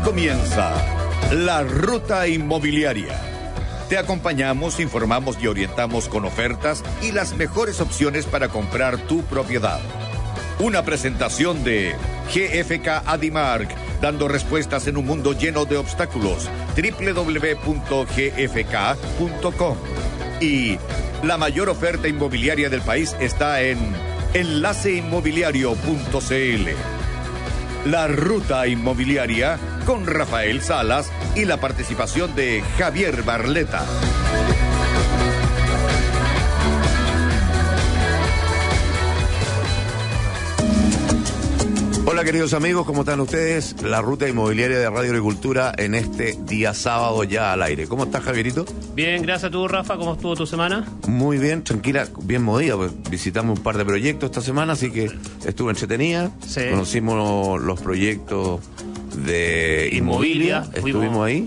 comienza La Ruta Inmobiliaria. Te acompañamos, informamos y orientamos con ofertas y las mejores opciones para comprar tu propiedad. Una presentación de GFK Adimark, dando respuestas en un mundo lleno de obstáculos. www.gfk.com. Y la mayor oferta inmobiliaria del país está en enlaceinmobiliario.cl. La Ruta Inmobiliaria con Rafael Salas y la participación de Javier Barleta. Hola queridos amigos, ¿cómo están ustedes? La Ruta Inmobiliaria de Radio Agricultura en este día sábado ya al aire. ¿Cómo estás, Javierito? Bien, gracias a tú, Rafa. ¿Cómo estuvo tu semana? Muy bien, tranquila, bien movida. Pues visitamos un par de proyectos esta semana, así que estuvo entretenida. Sí. Conocimos los proyectos de Inmobilia, estuvimos ahí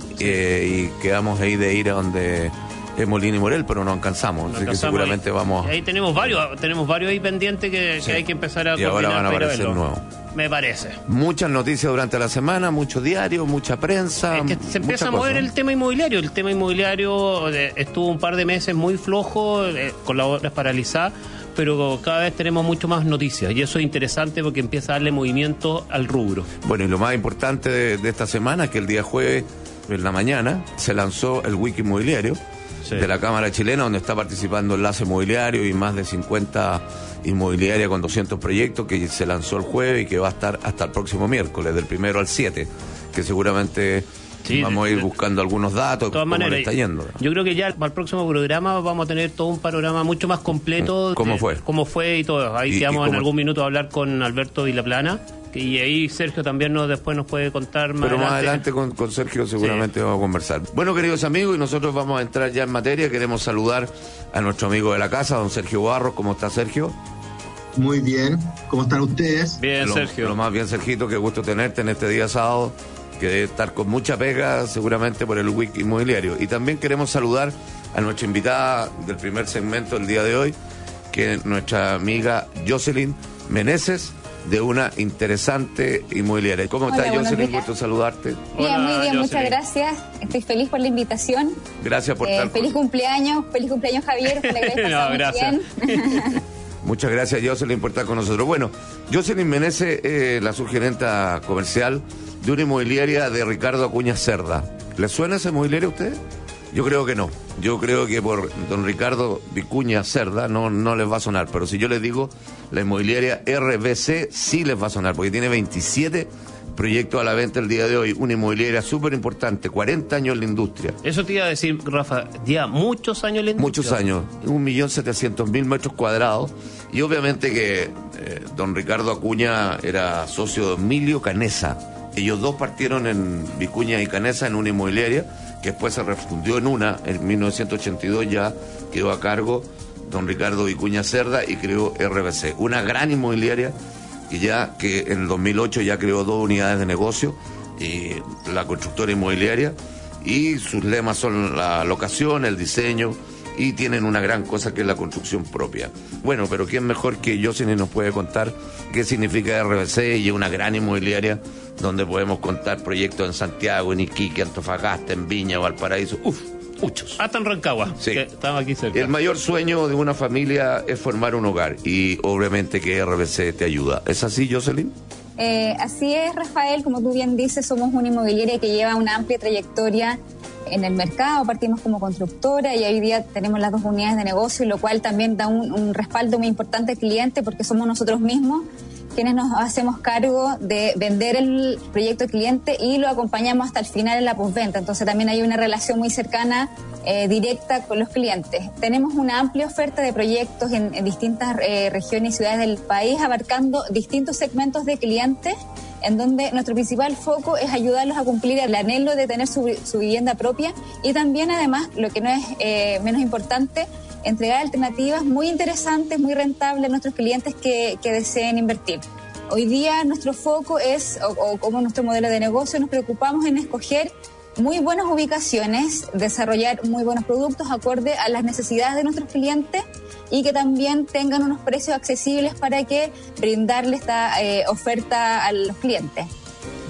y quedamos ahí de ir a donde es Molina y Morel, pero no alcanzamos, así que seguramente ahí vamos. Ahí tenemos varios ahí pendientes que hay que empezar a coordinar. Y ahora van a aparecer nuevos. Me parece. Muchas noticias durante la semana, muchos diarios, mucha prensa. Es que se empieza a mover el tema inmobiliario. El tema inmobiliario estuvo un par de meses muy flojo, con las obras paralizadas, pero cada vez tenemos mucho más noticias y eso es interesante porque empieza a darle movimiento al rubro. Bueno, y lo más importante de esta semana es que el día jueves, en la mañana, se lanzó el Wiki Inmobiliario de la Cámara Chilena, donde está participando Enlace Inmobiliario y más de 50 inmobiliarias con 200 proyectos, que se lanzó el jueves y que va a estar hasta el próximo miércoles, del 1 al 7, que seguramente vamos a ir buscando algunos datos. De todas maneras, está yendo. Yo creo que ya para el próximo programa vamos a tener todo un panorama mucho más completo. ¿Cómo fue y todo. Ahí te vamos en algún minuto a hablar con Alberto Vilaplana. Y ahí Sergio también después nos puede contar más. Pero más adelante con Sergio seguramente vamos a conversar. Bueno, queridos amigos, y nosotros vamos a entrar ya en materia. Queremos saludar a nuestro amigo de la casa, don Sergio Barros. ¿Cómo está, Sergio? Muy bien. ¿Cómo están ustedes? Bien, Sergio. Lo más bien, Sergito, qué gusto tenerte en este día sábado, que debe estar con mucha pega seguramente por el Wiki Inmobiliario. Y también queremos saludar a nuestra invitada del primer segmento del día de hoy, que es nuestra amiga Jocelyn Meneses, de una interesante inmobiliaria. ¿Cómo estás, Jocelyn? Gusto saludarte. Bien, muy bien, muchas gracias. Estoy feliz por la invitación. Gracias por estar. Feliz cumpleaños, Javier. Gracias. Bien. Muchas gracias, Jocelyn, por estar con nosotros. Bueno, Jocelyn Meneses, la subgerenta comercial de una inmobiliaria de Ricardo Acuña Cerda. ¿Le suena esa inmobiliaria a usted? Yo creo que no. Yo creo que por don Ricardo Vicuña Cerda no les va a sonar. Pero si yo les digo la inmobiliaria RBC, sí les va a sonar, porque tiene 27 proyectos a la venta el día de hoy. Una inmobiliaria súper importante, 40 años en la industria. Eso te iba a decir, Rafa, ya muchos años en la industria. Muchos años, 1.700.000 metros cuadrados. Y obviamente que don Ricardo Acuña era socio de Emilio Canesa. Ellos dos partieron en Vicuña y Canesa en una inmobiliaria, que después se refundió en una, en 1982 ya quedó a cargo don Ricardo Vicuña Cerda y creó RBC, una gran inmobiliaria que en el 2008 ya creó 2 unidades de negocio, y la constructora inmobiliaria, y sus lemas son la locación, el diseño, y tienen una gran cosa que es la construcción propia. Bueno, pero ¿quién mejor que Jocelyn nos puede contar qué significa RBC? Y una gran inmobiliaria donde podemos contar proyectos en Santiago, en Iquique, Antofagasta, en Viña, Valparaíso, muchos. Hasta en Rancagua, sí, que estamos aquí cerca. El mayor sueño de una familia es formar un hogar, y obviamente que RBC te ayuda. ¿Es así, Jocelyn? Así es, Rafael, como tú bien dices, somos una inmobiliaria que lleva una amplia trayectoria en el mercado. Partimos como constructora y hoy día tenemos las 2 unidades de negocio, lo cual también da un respaldo muy importante al cliente, porque somos nosotros mismos quienes nos hacemos cargo de vender el proyecto al cliente y lo acompañamos hasta el final en la postventa. Entonces también hay una relación muy cercana, directa con los clientes. Tenemos una amplia oferta de proyectos en distintas regiones y ciudades del país, abarcando distintos segmentos de clientes, en donde nuestro principal foco es ayudarlos a cumplir el anhelo de tener su vivienda propia, y también, además, lo que no es menos importante, entregar alternativas muy interesantes, muy rentables a nuestros clientes que deseen invertir. Hoy día nuestro foco es, o como nuestro modelo de negocio, nos preocupamos en escoger muy buenas ubicaciones, desarrollar muy buenos productos acorde a las necesidades de nuestros clientes y que también tengan unos precios accesibles para que brindarle esta oferta a los clientes.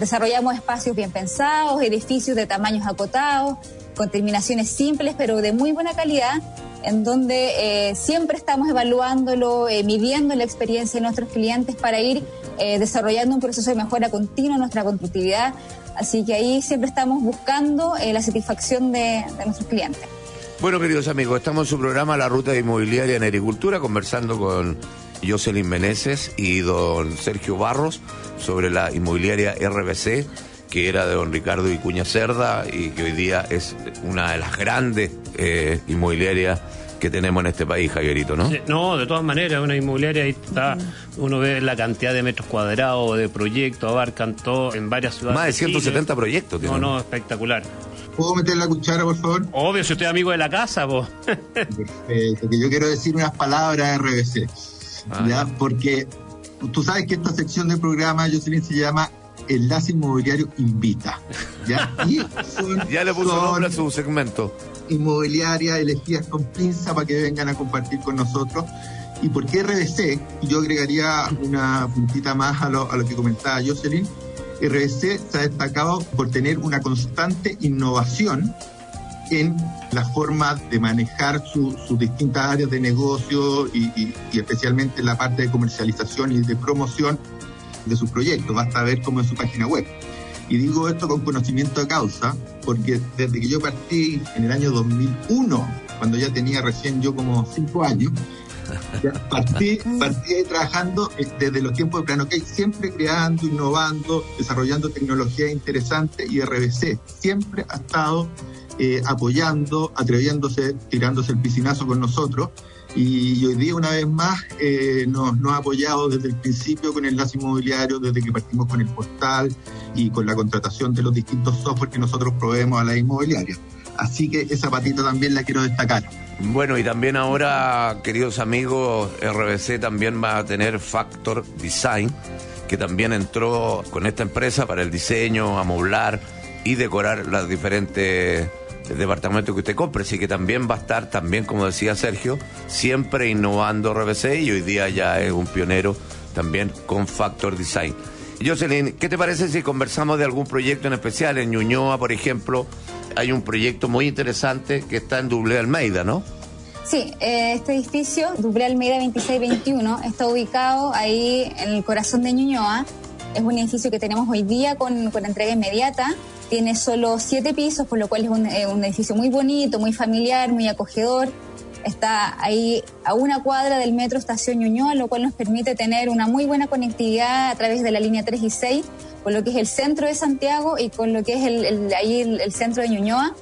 Desarrollamos espacios bien pensados, edificios de tamaños acotados, con terminaciones simples pero de muy buena calidad, en donde siempre estamos evaluándolo, midiendo la experiencia de nuestros clientes para ir desarrollando un proceso de mejora continua en nuestra constructividad. Así que ahí siempre estamos buscando la satisfacción de nuestros clientes. Bueno, queridos amigos, estamos en su programa La Ruta Inmobiliaria en Agricultura, conversando con Jocelyn Meneses y don Sergio Barros sobre la inmobiliaria RBC, que era de don Ricardo Vicuña Cerda y que hoy día es una de las grandes inmobiliarias que tenemos en este país, Javierito, ¿no? Sí, no, de todas maneras, una inmobiliaria, ahí está, uno ve la cantidad de metros cuadrados, de proyectos, abarcan todo en varias ciudades. Más de 170 proyectos. No, espectacular. ¿Puedo meter la cuchara, por favor? Obvio, si usted es amigo de la casa, vos. Perfecto, que yo quiero decir unas palabras RBC, ¿ya? Porque tú sabes que esta sección del programa, Jocelyn, se llama Enlace Inmobiliario Invita, ¿ya? Y ya le puso nombre a su segmento. Inmobiliarias elegidas con pinza para que vengan a compartir con nosotros. ¿Y por qué RBC? Yo agregaría una puntita más a lo que comentaba Jocelyn. RBC se ha destacado por tener una constante innovación en la forma de manejar sus distintas áreas de negocio y especialmente en la parte de comercialización y de promoción de sus proyectos. Basta ver cómo es su página web. Y digo esto con conocimiento de causa, porque desde que yo partí en el año 2001, cuando ya tenía recién yo como 5 años, ya partí trabajando desde los tiempos de Plan OK, siempre creando, innovando, desarrollando tecnologías interesantes, y RBC siempre ha estado apoyando, atreviéndose, tirándose el piscinazo con nosotros. Y hoy día, una vez más, nos ha apoyado desde el principio con el enlace inmobiliario, desde que partimos con el portal y con la contratación de los distintos software que nosotros proveemos a la inmobiliaria. Así que esa patita también la quiero destacar. Bueno, y también ahora, queridos amigos, RBC también va a tener Factor Design, que también entró con esta empresa para el diseño, amoblar y decorar los diferentes departamentos que usted compre. Así que también va a estar, también como decía Sergio, siempre innovando RBC, y hoy día ya es un pionero también con Factor Design. Jocelyn, ¿qué te parece si conversamos de algún proyecto en especial? En Ñuñoa, por ejemplo, hay un proyecto muy interesante que está en Dublé Almeida, ¿no? Sí, este edificio, Dublé Almeida 2621, está ubicado ahí en el corazón de Ñuñoa. Es un edificio que tenemos hoy día con entrega inmediata. Tiene solo 7 pisos, por lo cual es un edificio muy bonito, muy familiar, muy acogedor. Está ahí a 1 cuadra del metro Estación Ñuñoa, lo cual nos permite tener una muy buena conectividad a través de la línea 3 y 6, con lo que es el centro de Santiago y con lo que es el centro de Ñuñoa,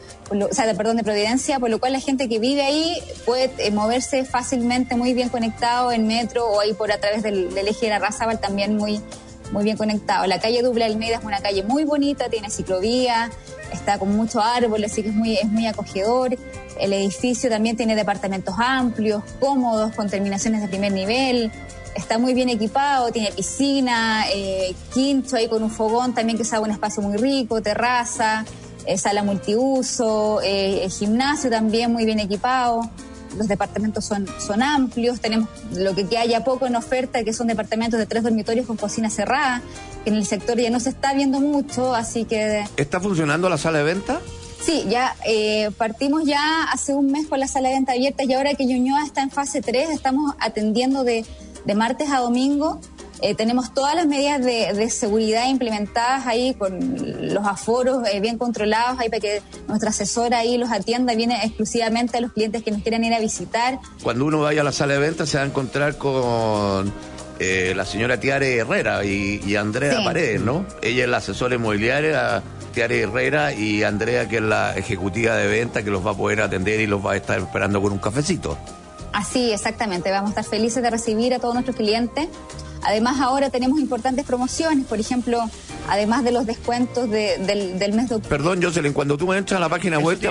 de Providencia, por lo cual la gente que vive ahí puede moverse fácilmente, muy bien conectado en metro, o ahí por a través del eje de la Larrazábal también muy bien conectado. La calle Dublé Almeida es una calle muy bonita, tiene ciclovía, está con muchos árboles, así que es muy acogedor. El edificio también tiene departamentos amplios, cómodos, con terminaciones de primer nivel. Está muy bien equipado, tiene piscina, quincho ahí con un fogón también, que es un espacio muy rico, terraza, sala multiuso, gimnasio también muy bien equipado. Los departamentos son amplios. Tenemos lo que queda ya poco en oferta, que son departamentos de 3 dormitorios con cocina cerrada, que en el sector ya no se está viendo mucho, así que... ¿Está funcionando la sala de venta? Sí, ya partimos ya hace un mes con la sala de venta abierta, y ahora que Ñuñoa está en fase 3, estamos atendiendo de martes a domingo. Tenemos todas las medidas de seguridad implementadas ahí, con los aforos bien controlados, ahí para que nuestra asesora ahí los atienda, viene exclusivamente a los clientes que nos quieran ir a visitar. Cuando uno vaya a la sala de venta se va a encontrar con la señora Tiare Herrera y Andrea Paredes, ¿no? Ella es la asesora inmobiliaria, Tiare Herrera, y Andrea, que es la ejecutiva de venta, que los va a poder atender y los va a estar esperando con un cafecito. Así, exactamente. Vamos a estar felices de recibir a todos nuestros clientes. Además, ahora tenemos importantes promociones, por ejemplo, además de los descuentos del mes de octubre. Perdón, Jocelyn, cuando tú entras a la página web te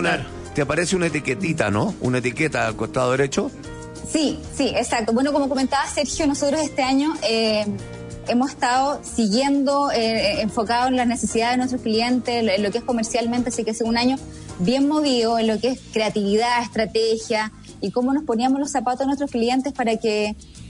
aparece una etiquetita, ¿no? Una etiqueta al costado derecho. Sí, exacto. Bueno, como comentaba Sergio, nosotros este año hemos estado siguiendo enfocados en las necesidades de nuestros clientes, en lo que es comercialmente, así que es un año bien movido en lo que es creatividad, estrategia, y cómo nos poníamos los zapatos de nuestros clientes para que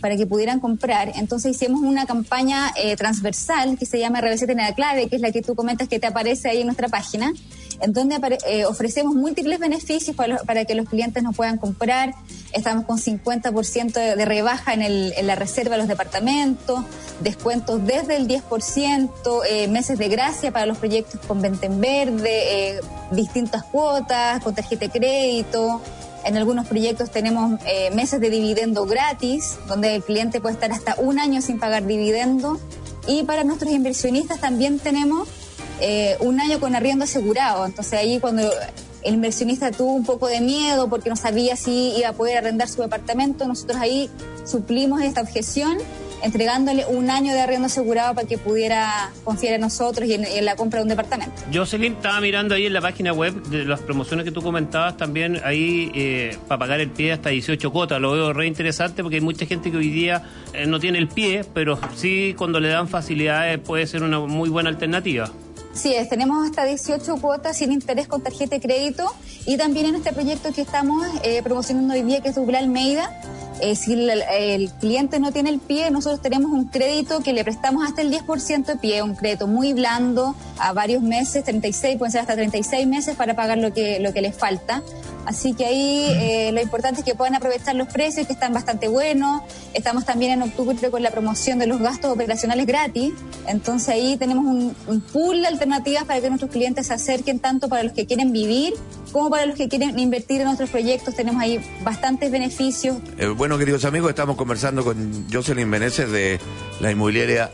para que pudieran comprar. Entonces hicimos una campaña transversal que se llama RBC Tiene la Clave, que es la que tú comentas que te aparece ahí en nuestra página, en donde ofrecemos múltiples beneficios para que los clientes nos puedan comprar. Estamos con 50% de rebaja en la reserva de los departamentos, descuentos desde el 10%, meses de gracia para los proyectos con venta en verde, distintas cuotas, con tarjeta de crédito. En algunos proyectos tenemos meses de dividendo gratis, donde el cliente puede estar hasta un año sin pagar dividendo. Y para nuestros inversionistas también tenemos un año con arriendo asegurado. Entonces ahí cuando el inversionista tuvo un poco de miedo porque no sabía si iba a poder arrendar su departamento, nosotros ahí suplimos esta objeción entregándole un año de arriendo asegurado para que pudiera confiar en nosotros y en la compra de un departamento. Jocelyn, estaba mirando ahí en la página web de las promociones que tú comentabas también, ahí para pagar el pie hasta 18 cuotas. Lo veo re interesante porque hay mucha gente que hoy día no tiene el pie, pero sí cuando le dan facilidades puede ser una muy buena alternativa. Sí, tenemos hasta 18 cuotas sin interés con tarjeta de crédito, y también en este proyecto que estamos promocionando hoy día, que es Dupla Almeida, si el cliente no tiene el pie, nosotros tenemos un crédito que le prestamos hasta el 10% de pie, un crédito muy blando a varios meses, 36, pueden ser hasta 36 meses para pagar lo que les falta. Así que ahí lo importante es que puedan aprovechar los precios, que están bastante buenos. Estamos también en octubre con la promoción de los gastos operacionales gratis. Entonces ahí tenemos un pool de alternativas para que nuestros clientes se acerquen, tanto para los que quieren vivir como para los que quieren invertir en nuestros proyectos. Tenemos ahí bastantes beneficios. Bueno, queridos amigos, estamos conversando con Jocelyn Meneses de la inmobiliaria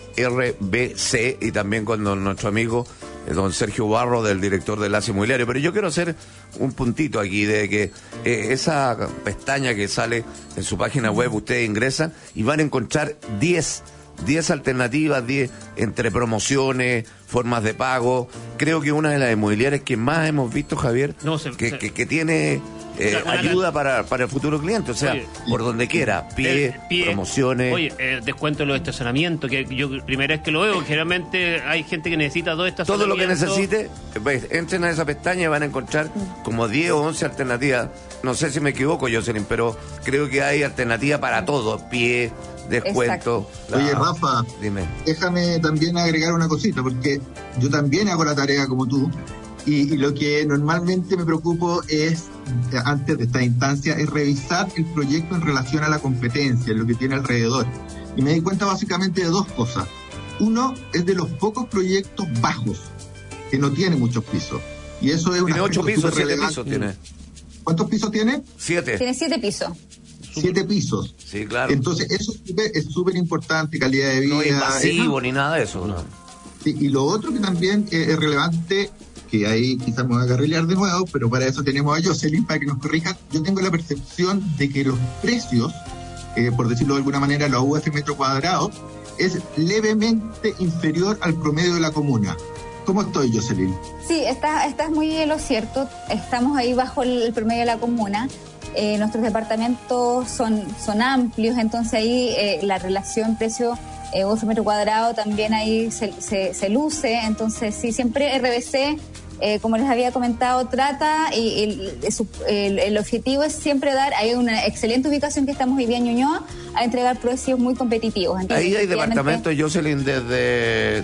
RBC y también con nuestro amigo don Sergio Barro, del director de Lazo Inmobiliario. Pero yo quiero hacer un puntito aquí de que esa pestaña que sale en su página web, ustedes ingresan y van a encontrar 10 alternativas, 10 entre promociones, formas de pago. Creo que una de las inmobiliarias que más hemos visto, Javier, que tiene ayuda para el futuro cliente, o sea, oye, por donde quiera, pie, promociones. Oye, descuento de los estacionamientos, que yo primera vez que lo veo, generalmente hay gente que necesita 2 estacionamientos. Todo lo que necesite, pues, entren a esa pestaña y van a encontrar como 10 o 11 alternativas. No sé si me equivoco, Jocelyn, pero creo que hay alternativa para todo, pie, descuento. Oye, Rafa, dime. Déjame también agregar una cosita, porque yo también hago la tarea como tú, y lo que normalmente me preocupo es, antes de esta instancia, es revisar el proyecto en relación a la competencia, lo que tiene alrededor. Y me di cuenta básicamente de 2 cosas. Uno es de los pocos proyectos bajos, que no tiene muchos pisos. Y eso es tiene 8 pisos, 7 pisos tiene. ¿Cuántos pisos tiene? 7. Tiene 7 pisos. 7 pisos. Sí, claro. Entonces, eso es súper importante, calidad de vida. No es invasivo ni nada de eso, ¿no? Sí, y lo otro que también es relevante, que ahí quizás me voy a carrilear de nuevo, pero para eso tenemos a Jocelyn para que nos corrija. Yo tengo la percepción de que los precios, por decirlo de alguna manera, los UF metro cuadrado, es levemente inferior al promedio de la comuna. ¿Cómo estoy, Jocelyn? Sí, estás muy en lo cierto. Estamos ahí bajo el promedio de la comuna. Nuestros departamentos son amplios, entonces ahí la relación precio UF metro cuadrado también ahí se luce. Entonces sí, siempre RBC, como les había comentado, trata y el objetivo es siempre dar, hay una excelente ubicación que estamos hoy día en Ñuñoa, a entregar precios muy competitivos. Entonces, ahí hay departamentos, Jocelyn, desde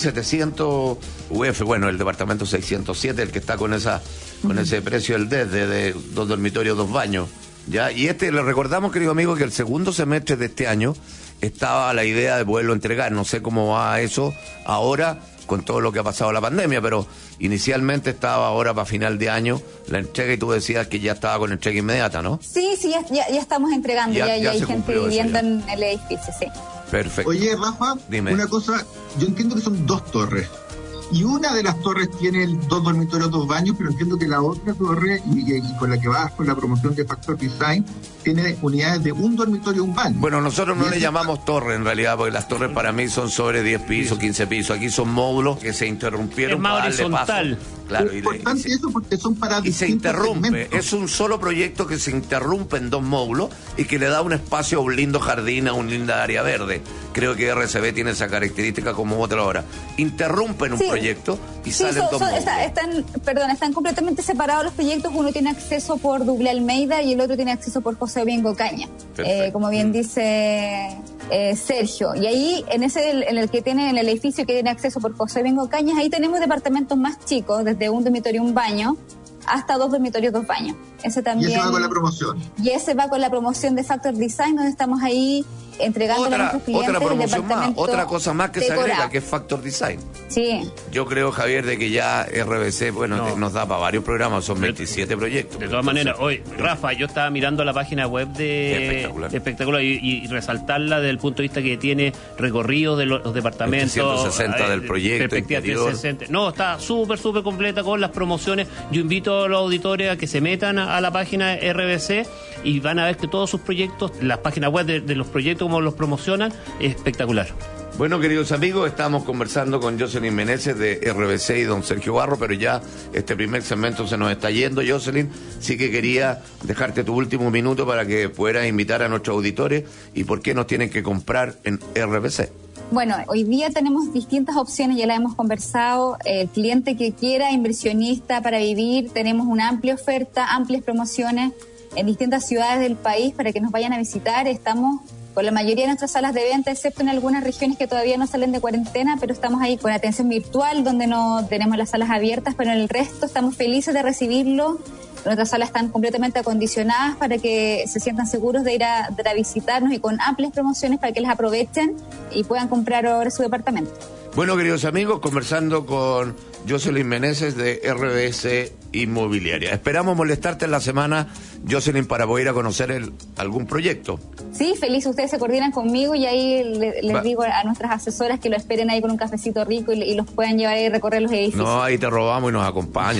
5.700 UF, bueno, el departamento 607, el que está con ese precio, el de 2 dormitorios, 2 baños, ¿ya? Y le recordamos, querido amigo, que el segundo semestre de este año estaba la idea de poderlo entregar. No sé cómo va eso ahora con todo lo que ha pasado la pandemia, pero inicialmente estaba ahora para final de año la entrega, y tú decías que ya estaba con entrega inmediata, ¿no? Sí, ya estamos entregando, ya hay gente viviendo en el edificio, sí. Perfecto. Oye, Rafa, dime. Una cosa, yo entiendo que son 2 torres, y una de las torres tiene 2 dormitorios, 2 baños, pero entiendo que la otra torre, y con la que vas con la promoción de Factor Design, tiene unidades de 1 dormitorio, 1 baño. Bueno, nosotros no le llamamos torre en realidad, porque las torres para mí son sobre 10 pisos, 15 pisos. Aquí son módulos que se interrumpieron para darle paso. Claro, es importante eso porque son para y se interrumpe, segmentos. Es un solo proyecto que se interrumpe en 2 módulos y que le da un espacio a un lindo jardín, a un linda área verde. Creo que RCB tiene esa característica como otra hora. Interrumpen un proyecto y salen 2 módulos. Están completamente separados los proyectos. Uno tiene acceso por Douglas Almeida y el otro tiene acceso por José Domingo Caña, como bien dice Sergio. Y ahí, en el edificio que tiene acceso por José Domingo Cañas, ahí tenemos departamentos más chicos, desde un dormitorio y un baño, hasta 2 dormitorios, 2 baños. Ese también. Y ese va con la promoción. Y ese va con la promoción de Factor Design, donde estamos ahí entregando a nuestros clientes otra promoción el departamento más, otra cosa más que se agrega, que es Factor Design. Sí. Yo creo, Javier, de que ya RBC, nos da para varios programas, son 27 proyectos. De todas maneras, hoy, Rafa, yo estaba mirando la página web de Espectacular y resaltarla desde el punto de vista que tiene recorrido de los departamentos. 360 del proyecto. Perspectiva 360. No, está súper completa con las promociones. Yo invito a los auditores a que se metan a la página de RBC y van a ver que todos sus proyectos, las páginas web de los proyectos, como los promocionan, es espectacular. Bueno, queridos amigos, estamos conversando con Jocelyn Meneses de RBC y don Sergio Barro, pero ya este primer segmento se nos está yendo, Jocelyn. Sí que quería dejarte tu último minuto para que pudieras invitar a nuestros auditores y por qué nos tienen que comprar en RBC. Bueno, hoy día tenemos distintas opciones, ya las hemos conversado. El cliente que quiera, inversionista para vivir, tenemos una amplia oferta, amplias promociones en distintas ciudades del país para que nos vayan a visitar. Estamos con la mayoría de nuestras salas de venta, excepto en algunas regiones que todavía no salen de cuarentena, pero estamos ahí con atención virtual, donde no tenemos las salas abiertas, pero en el resto estamos felices de recibirlo. Nuestras salas están completamente acondicionadas para que se sientan seguros de ir a visitarnos y con amplias promociones para que las aprovechen y puedan comprar ahora su departamento. Bueno, queridos amigos, conversando con Jocelyn Meneses de RBC Inmobiliaria. Esperamos molestarte en la semana, Jocelyn, para poder ir a conocer algún proyecto. Sí, feliz. Ustedes se coordinan conmigo y ahí les digo a nuestras asesoras que lo esperen ahí con un cafecito rico y los puedan llevar y recorrer los edificios. No, ahí te robamos y nos acompaña.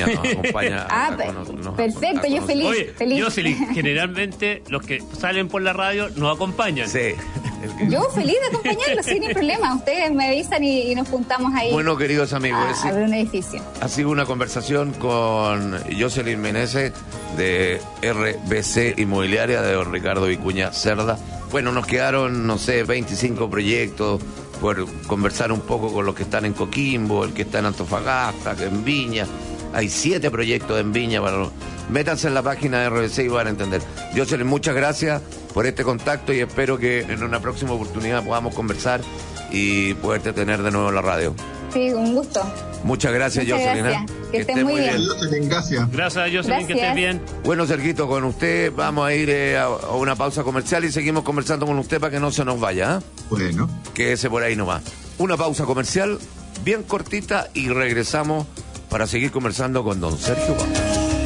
Perfecto, yo feliz. Oye, feliz. Jocelyn, generalmente los que salen por la radio nos acompañan. Sí. Yo feliz de acompañarlos, sin ningún problema. Ustedes me avisan y nos juntamos ahí. Bueno, queridos amigos, a ver un edificio. Ha sido una conversación con Jocelyn Meneses de RBC Inmobiliaria, de don Ricardo Vicuña Cerda. Bueno, nos quedaron, 25 proyectos por conversar un poco con los que están en Coquimbo, el que está en Antofagasta, que en Viña. Hay 7 proyectos en Viña. Métanse en la página de RBC y van a entender. Jocelyn, muchas gracias por este contacto y espero que en una próxima oportunidad podamos conversar y poderte tener de nuevo en la radio. Sí, un gusto. Mumuchas gracias, Jocelyn. Gracias. Que estés muy bien. Gracias. Gracias, Jocelyn, que estés bien. Bueno, Sergito, con usted vamos a ir a una pausa comercial y seguimos conversando con usted para que no se nos vaya. Bueno. Quédese por ahí nomás. Una pausa comercial bien cortita y regresamos para seguir conversando con don Sergio Barros.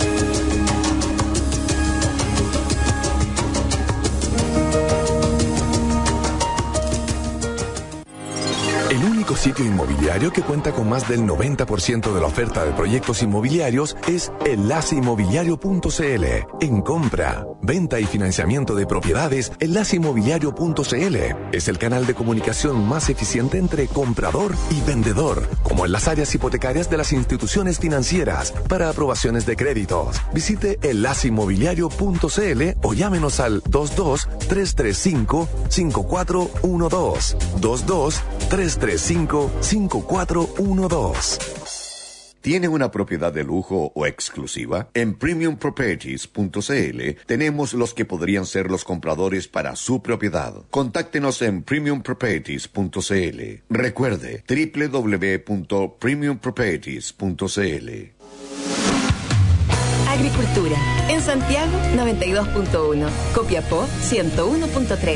El único sitio inmobiliario que cuenta con más del 90% de la oferta de proyectos inmobiliarios es enlaceinmobiliario.cl. En compra, venta y financiamiento de propiedades, enlaceinmobiliario.cl es el canal de comunicación más eficiente entre comprador y vendedor, como en las áreas hipotecarias de las instituciones financieras, para aprobaciones de créditos. Visite enlaceinmobiliario.cl o llámenos al 22-335-5412. 22-335-5412. ¿Tiene una propiedad de lujo o exclusiva? En premiumproperties.cl tenemos los que podrían ser los compradores para su propiedad. Contáctenos en premiumproperties.cl. Recuerde, www.premiumproperties.cl. Agricultura. En Santiago, 92.1. Copiapó, 101.3.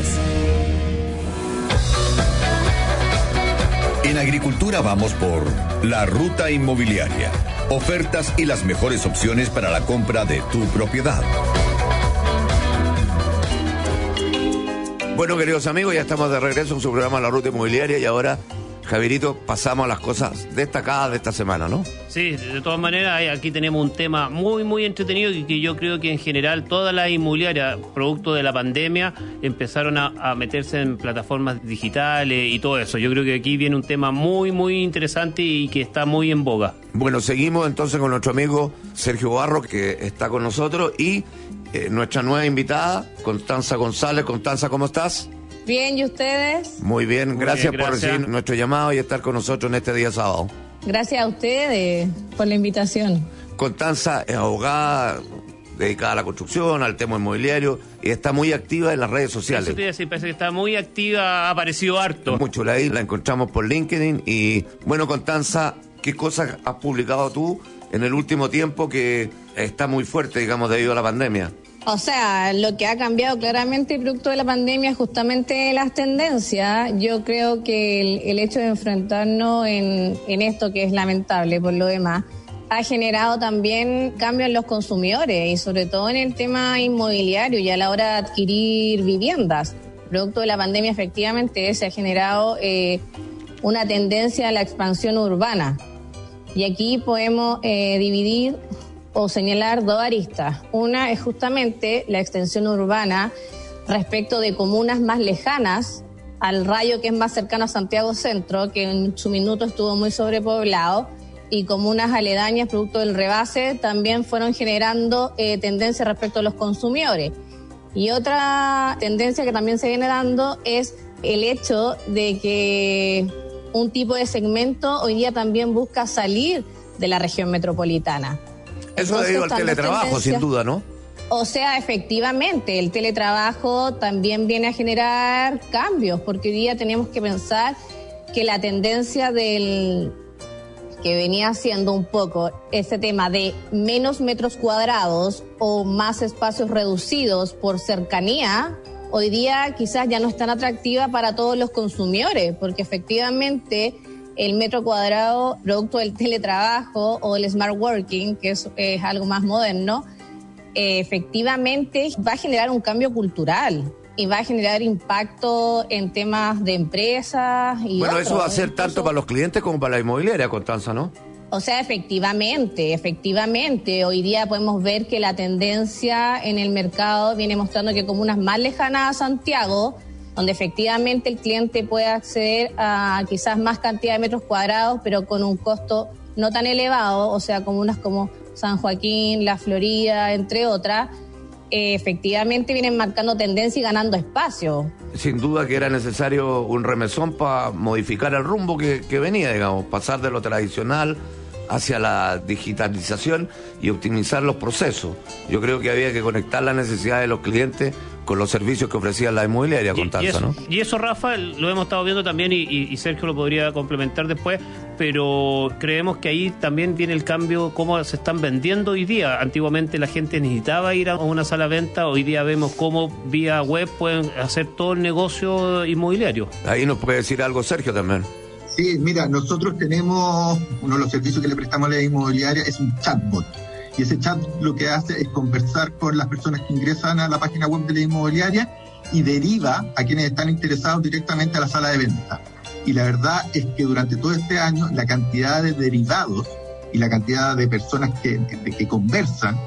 En Agricultura vamos por La Ruta Inmobiliaria. Ofertas y las mejores opciones para la compra de tu propiedad. Bueno, queridos amigos, ya estamos de regreso en su programa La Ruta Inmobiliaria y ahora Javierito, pasamos a las cosas destacadas de esta semana, ¿no? Sí, de todas maneras, aquí tenemos un tema muy, muy entretenido y que yo creo que en general todas las inmobiliarias, producto de la pandemia, empezaron a meterse en plataformas digitales y todo eso. Yo creo que aquí viene un tema muy, muy interesante y que está muy en boga. Bueno, seguimos entonces con nuestro amigo Sergio Barro, que está con nosotros, y nuestra nueva invitada, Constanza González. Constanza, ¿cómo estás? Bien, ¿y ustedes? Muy bien, gracias por recibir nuestro llamado y estar con nosotros en este día sábado. Gracias a ustedes por la invitación. Constanza es abogada, dedicada a la construcción, al tema inmobiliario, y está muy activa en las redes sociales. Eso te iba a decir, parece que está muy activa, ha aparecido harto. Mucho, la encontramos por LinkedIn. Y bueno, Constanza, ¿qué cosas has publicado tú en el último tiempo que está muy fuerte, digamos, debido a la pandemia? O sea, lo que ha cambiado claramente producto de la pandemia es justamente las tendencias. Yo creo que el hecho de enfrentarnos en esto, que es lamentable por lo demás, ha generado también cambios en los consumidores y sobre todo en el tema inmobiliario y a la hora de adquirir viviendas. Producto de la pandemia efectivamente se ha generado una tendencia a la expansión urbana. Y aquí podemos dividir o señalar dos aristas. Una es justamente la extensión urbana respecto de comunas más lejanas al rayo que es más cercano a Santiago Centro, que en su minuto estuvo muy sobrepoblado, y comunas aledañas producto del rebase también fueron generando tendencia respecto a los consumidores. Y otra tendencia que también se viene dando es el hecho de que un tipo de segmento hoy día también busca salir de la región metropolitana. Eso debido al teletrabajo, sin duda, ¿no? O sea, efectivamente, el teletrabajo también viene a generar cambios, porque hoy día tenemos que pensar que la tendencia que venía siendo un poco ese tema de menos metros cuadrados o más espacios reducidos por cercanía, hoy día quizás ya no es tan atractiva para todos los consumidores, porque efectivamente el metro cuadrado, producto del teletrabajo o el smart working, que es algo más moderno, efectivamente va a generar un cambio cultural y va a generar impacto en temas de empresas y bueno, otros. Eso va a ser tanto para los clientes como para la inmobiliaria, Constanza, ¿no? O sea, efectivamente, hoy día podemos ver que la tendencia en el mercado viene mostrando que comunas más lejanas a Santiago, donde efectivamente el cliente puede acceder a quizás más cantidad de metros cuadrados, pero con un costo no tan elevado, o sea, comunas como San Joaquín, La Florida, entre otras, efectivamente vienen marcando tendencia y ganando espacio. Sin duda que era necesario un remesón para modificar el rumbo que venía, digamos, pasar de lo tradicional hacia la digitalización y optimizar los procesos. Yo creo que había que conectar las necesidades de los clientes con los servicios que ofrecía la inmobiliaria, Constanza, ¿no? Y eso, Rafa, lo hemos estado viendo también y Sergio lo podría complementar después, pero creemos que ahí también viene el cambio, cómo se están vendiendo hoy día. Antiguamente la gente necesitaba ir a una sala de venta, hoy día vemos cómo vía web pueden hacer todo el negocio inmobiliario. Ahí nos puede decir algo Sergio también. Sí, mira, nosotros tenemos, uno de los servicios que le prestamos a la inmobiliaria es un chatbot. Y ese chat lo que hace es conversar con las personas que ingresan a la página web de la inmobiliaria y deriva a quienes están interesados directamente a la sala de venta. Y la verdad es que durante todo este año la cantidad de derivados y la cantidad de personas que conversan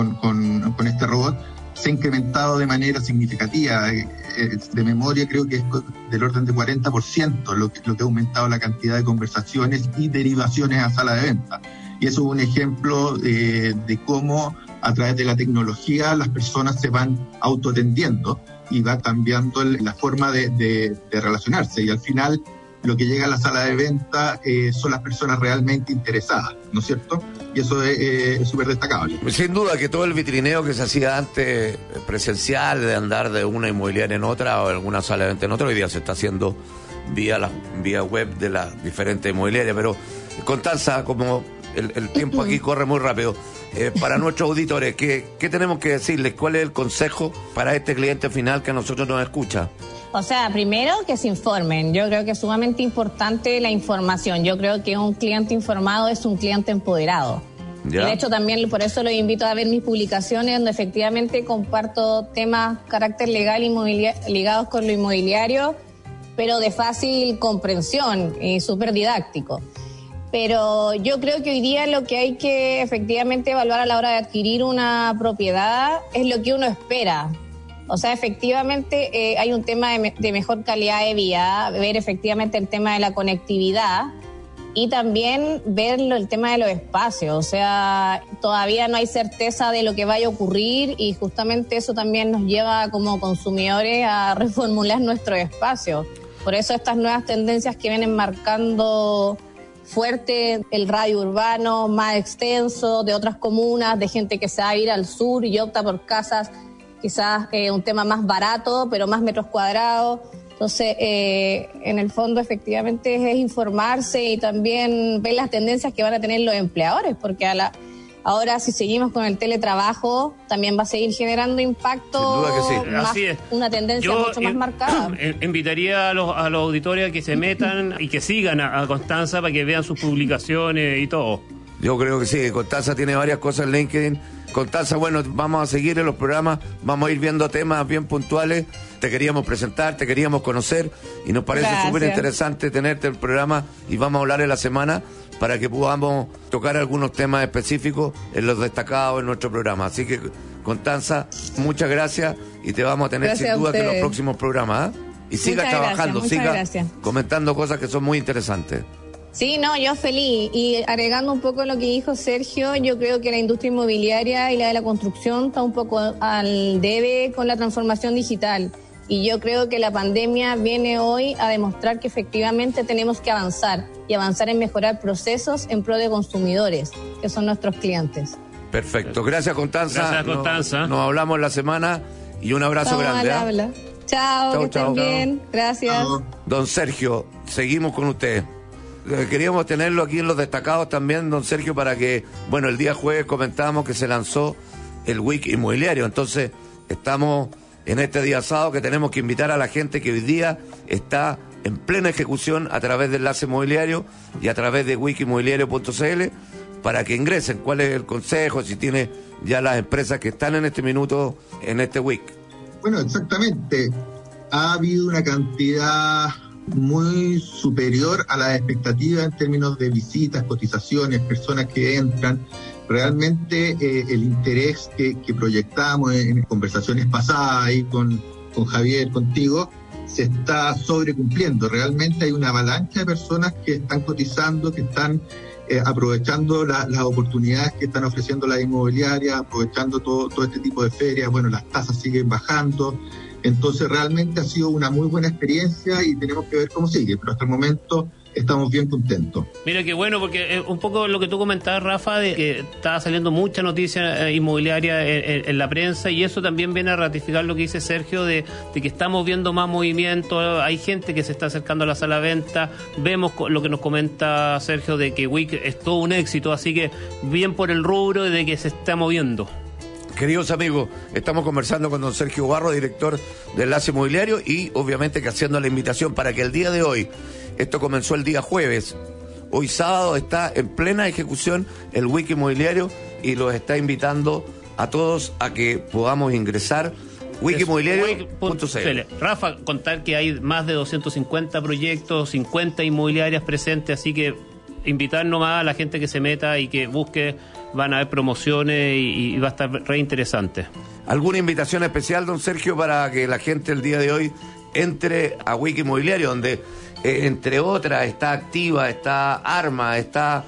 con este robot se ha incrementado de manera significativa. De memoria creo que es del orden de 40% lo que ha aumentado la cantidad de conversaciones y derivaciones a sala de venta. Y eso es un ejemplo de cómo a través de la tecnología las personas se van autoatendiendo y va cambiando la forma de relacionarse. Y al final lo que llega a la sala de venta son las personas realmente interesadas, ¿no es cierto? Y eso es súper destacable. Sin duda que todo el vitrineo que se hacía antes presencial, de andar de una inmobiliaria en otra o alguna sala de venta en otra, hoy día se está haciendo vía web de las diferentes inmobiliarias. Pero, Constanza, como el tiempo aquí corre muy rápido, para nuestros auditores, ¿qué tenemos que decirles? ¿Cuál es el consejo para este cliente final que a nosotros nos escucha? O sea, primero que se informen. Yo creo que es sumamente importante la información. Yo creo que un cliente informado es un cliente empoderado. ¿Ya? Y de hecho también por eso los invito a ver mis publicaciones donde efectivamente comparto temas carácter legal ligados con lo inmobiliario pero de fácil comprensión y súper didáctico. Pero yo creo que hoy día lo que hay que efectivamente evaluar a la hora de adquirir una propiedad es lo que uno espera. O sea, efectivamente hay un tema de mejor calidad de vida, ver efectivamente el tema de la conectividad y también ver el tema de los espacios. O sea, todavía no hay certeza de lo que vaya a ocurrir y justamente eso también nos lleva como consumidores a reformular nuestros espacios. Por eso estas nuevas tendencias que vienen marcando fuerte el radio urbano más extenso de otras comunas, de gente que se va a ir al sur y opta por casas quizás un tema más barato, pero más metros cuadrados. Entonces, en el fondo, efectivamente, es informarse y también ver las tendencias que van a tener los empleadores, porque ahora, si seguimos con el teletrabajo, también va a seguir generando impacto. Sin duda que sí. Más, así es. una tendencia mucho más marcada. Invitaría a los auditores a que se metan y que sigan a Constanza para que vean sus publicaciones y todo. Yo creo que sí, Constanza tiene varias cosas en LinkedIn. Constanza, bueno, vamos a seguir en los programas, vamos a ir viendo temas bien puntuales. Te queríamos presentar, te queríamos conocer y nos parece súper interesante tenerte en el programa y vamos a hablar en la semana para que podamos tocar algunos temas específicos en los destacados en nuestro programa. Así que, Constanza, muchas gracias y te vamos a tener gracias sin duda que en los próximos programas. Y siga trabajando, siga comentando cosas que son muy interesantes. Sí, no, yo feliz. Y agregando un poco lo que dijo Sergio, yo creo que la industria inmobiliaria y la de la construcción está un poco al debe con la transformación digital. Y yo creo que la pandemia viene hoy a demostrar que efectivamente tenemos que avanzar y avanzar en mejorar procesos en pro de consumidores, que son nuestros clientes. Perfecto. Gracias, Constanza. Gracias, Constanza. Nos hablamos la semana y un abrazo grande. Chao, que estén bien. Gracias. Chao. Don Sergio, seguimos con usted. Queríamos tenerlo aquí en los destacados también, don Sergio, para que, bueno, el día jueves comentábamos que se lanzó el Week Inmobiliario. Entonces, estamos en este día sábado que tenemos que invitar a la gente que hoy día está en plena ejecución a través del enlace inmobiliario y a través de wikimobiliario.cl para que ingresen. ¿Cuál es el consejo? Si tiene ya las empresas que están en este minuto en este Week. Bueno, exactamente. Ha habido una cantidad muy superior a las expectativas en términos de visitas, cotizaciones, personas que entran. Realmente el interés que proyectábamos en conversaciones pasadas ahí con Javier, contigo, se está sobrecumpliendo. Realmente hay una avalancha de personas que están cotizando, que están aprovechando las oportunidades que están ofreciendo las inmobiliarias, aprovechando todo este tipo de ferias. Bueno, las tasas siguen bajando. Entonces realmente ha sido una muy buena experiencia y tenemos que ver cómo sigue, pero hasta el momento estamos bien contentos. Mira qué bueno, porque un poco lo que tú comentabas, Rafa, de que estaba saliendo mucha noticia inmobiliaria en la prensa, y eso también viene a ratificar lo que dice Sergio de que estamos viendo más movimiento, hay gente que se está acercando a la sala de venta, vemos lo que nos comenta Sergio de que Week es todo un éxito, así que bien por el rubro de que se está moviendo. Queridos amigos, estamos conversando con don Sergio Barro, director del Enlace Inmobiliario, y obviamente que haciendo la invitación para que el día de hoy, esto comenzó el día jueves, hoy sábado está en plena ejecución el Week Inmobiliario y los está invitando a todos a que podamos ingresar wikimobiliario.cl. Rafa, contar que hay más de 250 proyectos, 50 inmobiliarias presentes, así que invitar nomás a la gente que se meta y que busque. Van a haber promociones y va a estar re interesante. ¿Alguna invitación especial, don Sergio, para que la gente el día de hoy entre a Week Inmobiliario, donde entre otras está Activa, está Arma, está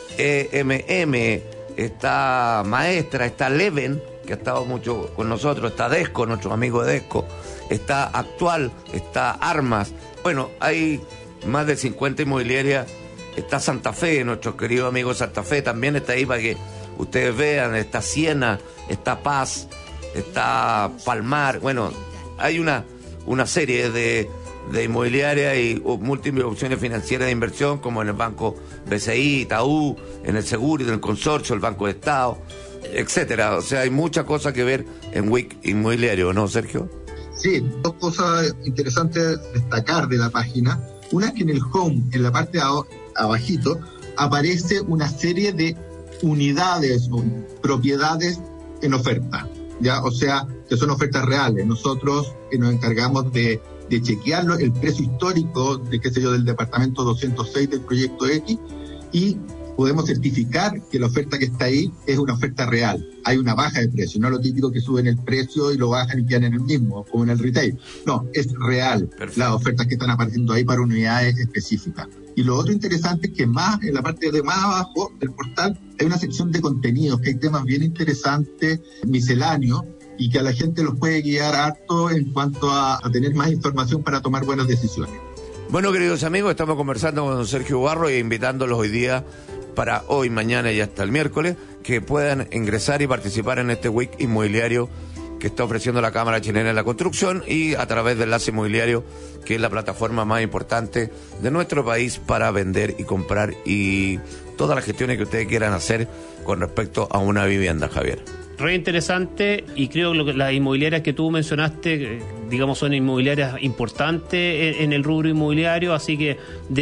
está Maestra, está Leven, que ha estado mucho con nosotros, está Desco, nuestros amigos de Desco, está Actual, está Armas. Bueno, hay más de 50 inmobiliarias. Está Santa Fe, nuestros queridos amigos Santa Fe también está ahí para que ustedes vean. Está Siena, está Paz, está Palmar. Bueno, hay una serie de inmobiliarias y múltiples opciones financieras de inversión, como en el Banco BCI, Itaú, en el Seguro, en el Consorcio, el Banco de Estado, etcétera. O sea, hay muchas cosas que ver en Week Inmobiliario, ¿no, Sergio? Sí, dos cosas interesantes destacar de la página. Una es que en el home, en la parte de abajito, aparece una serie de unidades o propiedades en oferta, ¿ya? O sea, que son ofertas reales. Nosotros nos encargamos de de chequearlo, el precio histórico de, qué sé yo, del departamento 206 del proyecto X, y podemos certificar que la oferta que está ahí es una oferta real. Hay una baja de precio, no lo típico que suben el precio y lo bajan y quedan en el mismo, como en el retail. No, es real. Perfecto. Las ofertas que están apareciendo ahí para unidades específicas. Y lo otro interesante es que más, en la parte de más abajo del portal, hay una sección de contenidos, que hay temas bien interesantes, misceláneos, y que a la gente los puede guiar harto en cuanto a tener más información para tomar buenas decisiones. Bueno, queridos amigos, estamos conversando con don Sergio Ubarro e invitándolos hoy día para hoy, mañana y hasta el miércoles, que puedan ingresar y participar en este week inmobiliario que está ofreciendo la Cámara Chilena de la Construcción y a través de Enlace Inmobiliario, que es la plataforma más importante de nuestro país para vender y comprar y todas las gestiones que ustedes quieran hacer con respecto a una vivienda, Javier. Re interesante, y creo que las inmobiliarias que tú mencionaste, digamos, son inmobiliarias importantes en el rubro inmobiliario, así que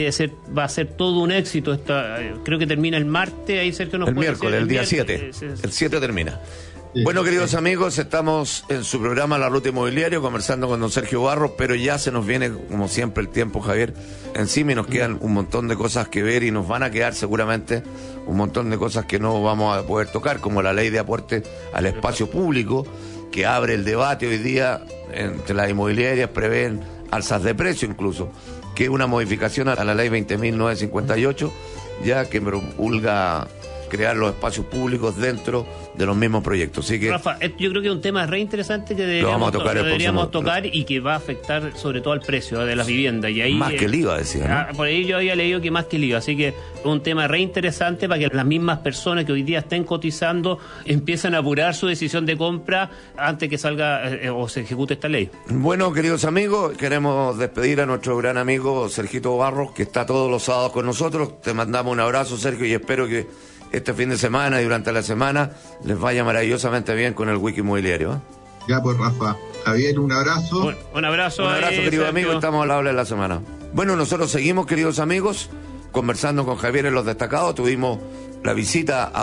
va a ser todo un éxito. Creo que termina el martes, ahí Sergio nos el puede miércoles, decir, el día 7. El 7 termina. Bueno, queridos amigos, estamos en su programa La Ruta Inmobiliaria conversando con don Sergio Ubarro, pero ya se nos viene, como siempre, el tiempo, Javier, encima, y nos quedan un montón de cosas que ver y nos van a quedar seguramente un montón de cosas que no vamos a poder tocar, como la ley de aporte al espacio público, que abre el debate hoy día entre las inmobiliarias, prevén alzas de precio incluso, que es una modificación a la ley 20.958, ya que promulga crear los espacios públicos dentro de los mismos proyectos. Así que, Rafa, yo creo que es un tema re interesante que deberíamos tocar y que va a afectar sobre todo al precio de las viviendas. Y ahí, más que el IVA, decía, ¿no? Por ahí yo había leído que más que el IVA. Así que es un tema re interesante para que las mismas personas que hoy día estén cotizando empiecen a apurar su decisión de compra antes que salga o se ejecute esta ley. Bueno, queridos amigos, queremos despedir a nuestro gran amigo Sergito Ubarro, que está todos los sábados con nosotros. Te mandamos un abrazo, Sergio, y espero que este fin de semana y durante la semana les vaya maravillosamente bien con el Wiki Inmobiliario, ¿eh? Ya pues, Rafa. Javier, un abrazo. Un abrazo. Un abrazo, querido amigo. Estamos al habla de la semana. Bueno, nosotros seguimos, queridos amigos, conversando con Javier en Los Destacados. Tuvimos la visita a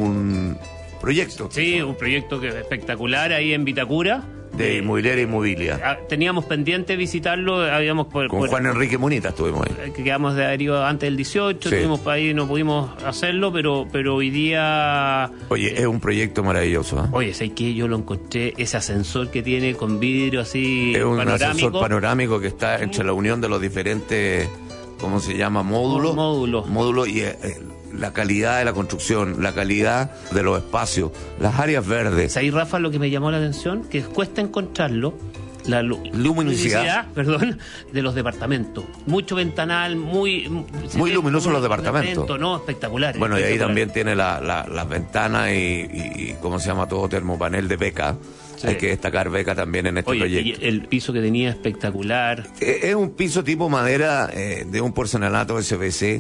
un proyecto. Sí, un proyecto que es espectacular ahí en Vitacura. De Inmobiliaria. Teníamos pendiente visitarlo, habíamos con Juan Enrique Munita estuvimos ahí. Que quedamos de haber ido antes del 18, sí. Estuvimos ahí, no pudimos hacerlo, pero hoy día... Oye, es un proyecto maravilloso, ¿eh? Oye, ¿sabes qué? Yo lo encontré, ese ascensor que tiene con vidrio así es un panorámico. Ascensor panorámico que está entre la unión de los diferentes, ¿cómo se llama? Módulos y... la calidad de la construcción, la calidad de los espacios, las áreas verdes. Ahí, Rafa, lo que me llamó la atención, que cuesta encontrarlo, la luminosidad de los departamentos. Mucho ventanal, muy luminosos los departamentos. No, espectacular. Bueno, y ahí también tiene las ventanas y ¿cómo se llama todo? Termopanel de Beca. Sí. Hay que destacar Beca también en este proyecto. Y el piso que tenía espectacular. Es un piso tipo madera de un porcelanato SPC,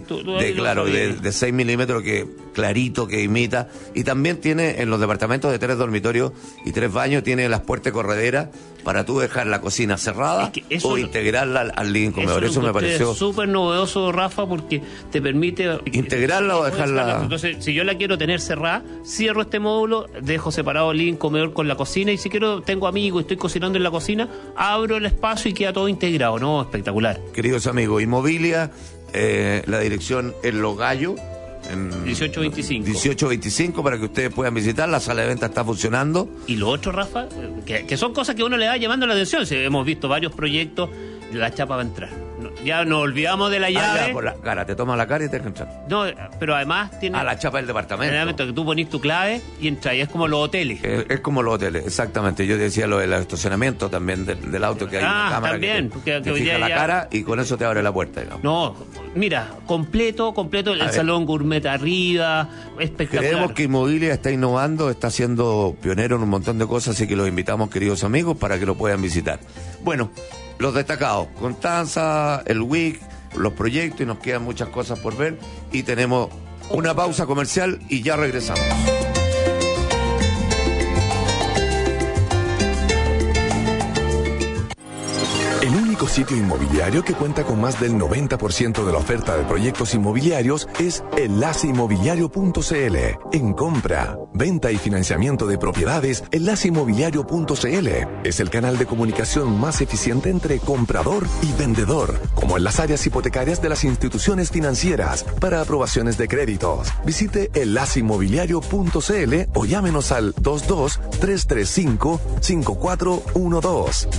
de 6 milímetros, que clarito, que imita. Y también tiene en los departamentos de 3 dormitorios y 3 baños, tiene las puertas correderas para tú dejar la cocina cerrada o integrarla al living comedor. Eso me pareció súper novedoso, Rafa, porque te permite integrarla o dejarla. Entonces, si yo la quiero tener cerrada, cierro este módulo, dejo separado el living comedor con la cocina, y si quiero, tengo amigos, estoy cocinando en la cocina, abro el espacio y queda todo integrado, ¿no? Espectacular. Queridos amigos, Inmobilia, la dirección es Los Gallos, en 1825, para que ustedes puedan visitar. La sala de venta está funcionando. Y lo otro, Rafa, que son cosas que uno le va llamando la atención. Si hemos visto varios proyectos, la chapa va a entrar. Ya nos olvidamos de la llave. Ya, por la cara, te toma la cara y te deja entrar. No, pero además tiene... la chapa del departamento. Que tú ponís tu clave y entras, y es como los hoteles. Es como los hoteles, exactamente. Yo decía lo del estacionamiento también del auto, que hay una cámara también, que te fija la cara y con eso te abre la puerta, digamos. No, mira, completo, el salón gourmet arriba, espectacular. Creemos que Inmobilia está innovando, está siendo pionero en un montón de cosas, así que los invitamos, queridos amigos, para que lo puedan visitar. Bueno, Los Destacados, Constanza, el WIC, los proyectos, y nos quedan muchas cosas por ver, y tenemos una pausa comercial y ya regresamos. El único único sitio inmobiliario que cuenta con más del 90% de la oferta de proyectos inmobiliarios es enlaceinmobiliario.cl. En compra, venta y financiamiento de propiedades, enlaceinmobiliario.cl es el canal de comunicación más eficiente entre comprador y vendedor, como en las áreas hipotecarias de las instituciones financieras para aprobaciones de créditos. Visite enlaceinmobiliario.cl o llámenos al 22-335-5412.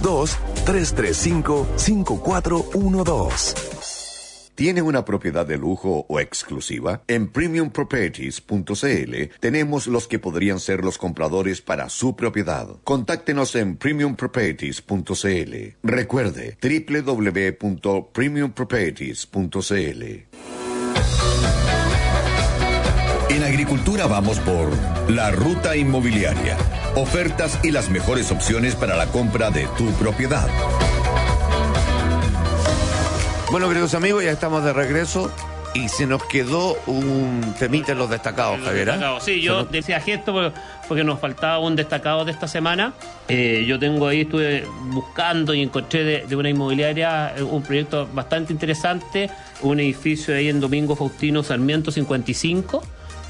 22-335-5412. ¿Tiene una propiedad de lujo o exclusiva? En premiumproperties.cl tenemos los que podrían ser los compradores para su propiedad. Contáctenos en premiumproperties.cl. Recuerde, www.premiumproperties.cl. En agricultura vamos por la ruta inmobiliaria. Ofertas y las mejores opciones para la compra de tu propiedad. Bueno, queridos amigos, ya estamos de regreso y se nos quedó un temita en los destacados, Javier. Sí, yo decía gesto porque nos faltaba un destacado de esta semana. Yo tengo ahí, estuve buscando y encontré de una inmobiliaria un proyecto bastante interesante, un edificio ahí en Domingo Faustino Sarmiento 55.